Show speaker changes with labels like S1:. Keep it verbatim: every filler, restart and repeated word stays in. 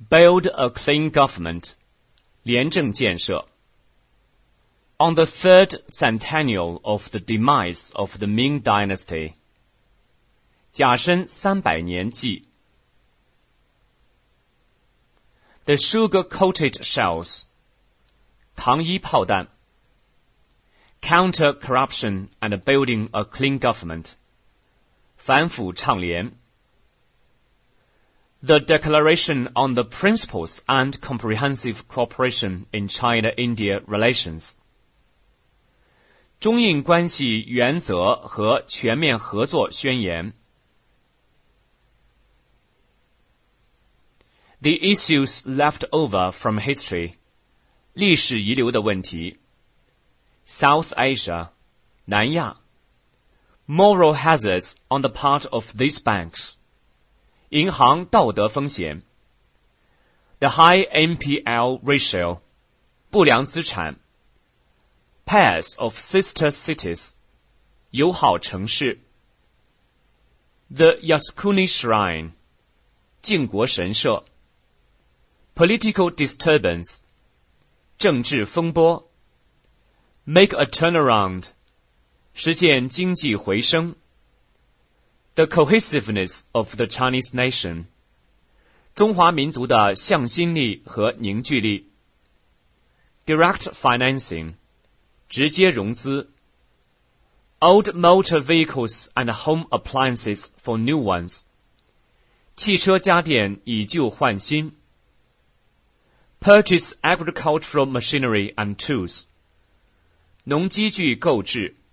S1: Build a clean government, 廉政建设。On the third centennial of the demise of the Ming Dynasty, 甲申三百年祭。The sugar-coated shells, 糖衣炮弹。Counter corruption and building a clean government, 反腐倡廉。The Declaration on the Principles and Comprehensive Cooperation in China-India Relations, 中印关系原则和全面合作宣言。The issues left over from history, 历史遗留的问题。South Asia, 南亚。Moral hazards on the part of these banks, 银行道德风险。The high N P L ratio, 不良资产。Pairs of sister cities, 友好城市。The Yasukuni Shrine, 靖国神社。Political disturbance, 政治风波。Make a turnaround, 实现经济回升。The cohesiveness of the Chinese nation, 中华民族的向心力和凝聚力。Direct financing, 直接融资。Old motor vehicles and home appliances for new ones, 汽车家电以旧换新。Purchase agricultural machinery and tools, 农机具购置。